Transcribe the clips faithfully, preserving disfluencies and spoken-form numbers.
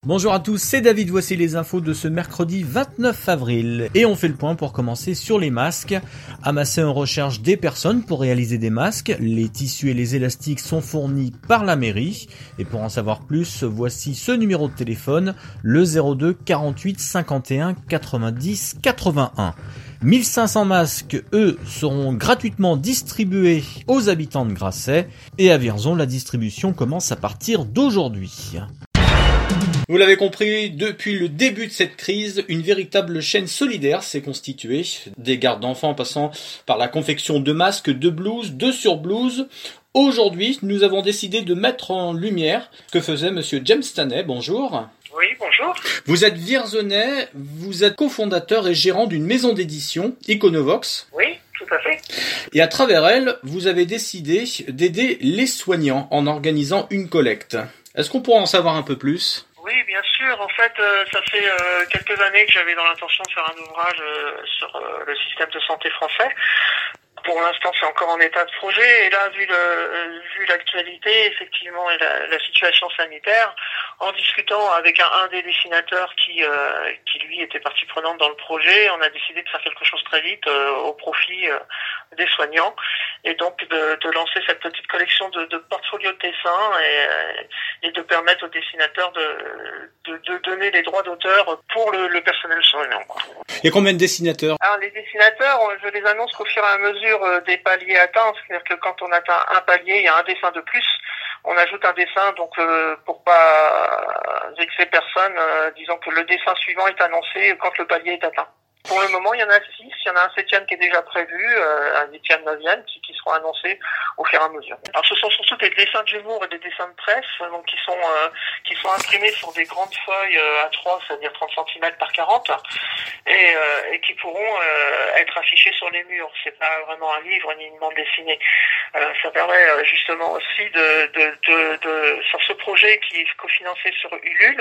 Bonjour à tous, c'est David, voici les infos de ce mercredi vingt-neuf avril. Et on fait le point pour commencer sur les masques. À Masset, on recherche des personnes pour réaliser des masques. Les tissus et les élastiques sont fournis par la mairie. Et pour en savoir plus, voici ce numéro de téléphone, le zéro deux quarante-huit cinquante et un quatre-vingt-dix quatre-vingt-un. mille cinq cents masques, eux, seront gratuitement distribués aux habitants de Grasset. Et à Vierzon, la distribution commence à partir d'aujourd'hui. Vous l'avez compris, depuis le début de cette crise, une véritable chaîne solidaire s'est constituée, des gardes d'enfants passant par la confection de masques, de blouses, de surblouses. Aujourd'hui, nous avons décidé de mettre en lumière ce que faisait monsieur James Stanley. Bonjour. Oui, bonjour. Vous êtes vierzonais, vous êtes cofondateur et gérant d'une maison d'édition, Iconovox. Oui, tout à fait. Et à travers elle, vous avez décidé d'aider les soignants en organisant une collecte. Est-ce qu'on pourrait en savoir un peu plus ? Oui, bien sûr. En fait, euh, ça fait euh, quelques années que j'avais dans l'intention de faire un ouvrage euh, sur euh, le système de santé français. Pour l'instant, c'est encore en état de projet. Et là, vu le, vu l'actualité, effectivement, et la, la situation sanitaire, en discutant avec un, un des dessinateurs qui, euh, qui lui était partie prenante dans le projet, on a décidé de faire quelque chose très vite euh, au profit euh, des soignants, et donc de, de lancer cette petite collection de, de portfolios de dessins et, et de permettre aux dessinateurs de, de, de donner les droits d'auteur pour le, le personnel soignant. Il y a combien de dessinateurs ? Alors les dessinateurs, je les annonce qu'au fur et à mesure des paliers atteints, c'est-à-dire que quand on atteint un palier, il y a un dessin de plus. On ajoute un dessin, donc euh, pour pas vexer personne, euh, disons que le dessin suivant est annoncé quand le palier est atteint. Pour le moment, il y en a six. Il y en a un septième qui est déjà prévu, euh, un huitième, neuvième, qui, qui seront annoncés au fur et à mesure. Alors, ce sont surtout des dessins de Zemmour et des dessins de presse, donc qui sont euh, qui sont imprimés sur des grandes feuilles euh, A trois, c'est-à-dire trente centimètres par quarante, et, euh, et qui pourront euh, être affichés sur les murs. C'est pas vraiment un livre ni une bande dessinée. Euh, ça permet euh, justement aussi de, de, de, de, sur ce projet qui est cofinancé sur Ulule,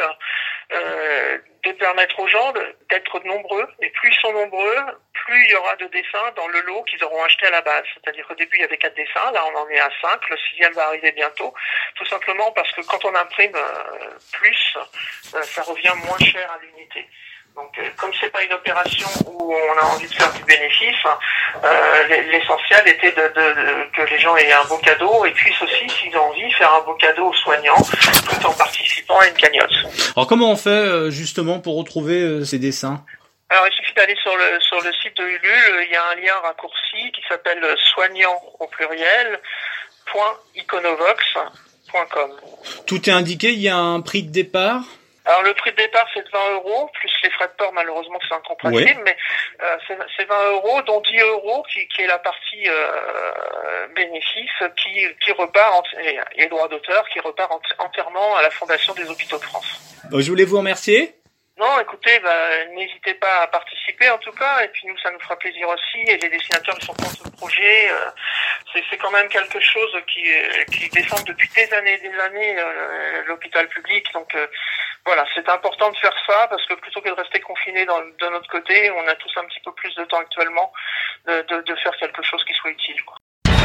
euh, de permettre aux gens de, d'être nombreux, et plus ils sont nombreux, plus il y aura de dessins dans le lot qu'ils auront acheté à la base. C'est-à-dire qu'au début, il y avait quatre dessins, là on en est à cinq, le sixième va arriver bientôt, tout simplement parce que quand on imprime euh, plus, euh, ça revient moins cher à l'unité. Donc, euh, comme c'est pas une opération où on a envie de faire du bénéfice, euh, l'essentiel était de, de, de, que les gens aient un beau cadeau et puissent aussi, s'ils ont envie, faire un beau cadeau aux soignants tout en participant à une cagnotte. Alors, comment on fait justement pour retrouver ces dessins ? Alors, il suffit d'aller sur le sur le site de Ulule. Il y a un lien raccourci qui s'appelle soignant au pluriel point iconovox point com. Tout est indiqué. Il y a un prix de départ. Alors le prix de départ c'est de vingt euros, plus les frais de port malheureusement c'est incompréhensible, ouais. mais euh, c'est, c'est vingt euros, dont dix euros qui, qui est la partie euh, bénéfice qui, qui repart, en, et, et droit d'auteur, qui repart en, entièrement à la Fondation des Hôpitaux de France. Bon, je voulais vous remercier. Non, écoutez, bah, n'hésitez pas à participer en tout cas, et puis nous ça nous fera plaisir aussi, et les dessinateurs qui sont contre le projet, euh, c'est, c'est quand même quelque chose qui, qui descend depuis des années et des années euh, l'hôpital public, donc euh, voilà, c'est important de faire ça, parce que plutôt que de rester confiné dans, de notre côté, on a tous un petit peu plus de temps actuellement de, de, de faire quelque chose qui soit utile, quoi.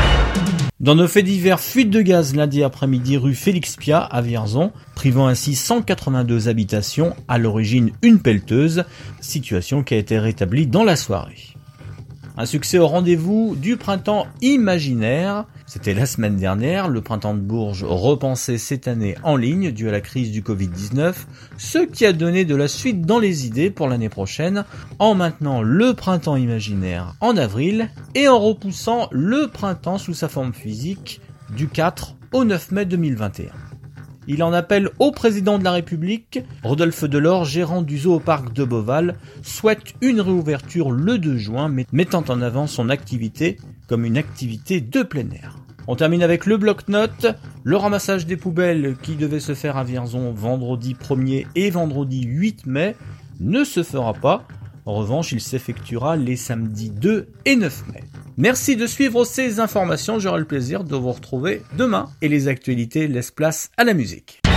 Dans nos faits divers, fuite de gaz lundi après-midi rue Félix Piat à Vierzon, privant ainsi cent quatre-vingt-deux habitations, à l'origine une pelleteuse, situation qui a été rétablie dans la soirée. Un succès au rendez-vous du printemps imaginaire. C'était la semaine dernière, le printemps de Bourges repensé cette année en ligne dû à la crise du covid dix-neuf, ce qui a donné de la suite dans les idées pour l'année prochaine en maintenant le printemps imaginaire en avril et en repoussant le printemps sous sa forme physique du quatre au neuf mai deux mille vingt et un. Il en appelle au président de la République. Rodolphe Delors, gérant du Zooparc de Beauval, souhaite une réouverture le deux juin, mettant en avant son activité comme une activité de plein air. On termine avec le bloc-notes, le ramassage des poubelles qui devait se faire à Vierzon vendredi premier et vendredi huit mai ne se fera pas. En revanche, il s'effectuera les samedis deux et neuf mai. Merci de suivre ces informations, j'aurai le plaisir de vous retrouver demain et les actualités laissent place à la musique.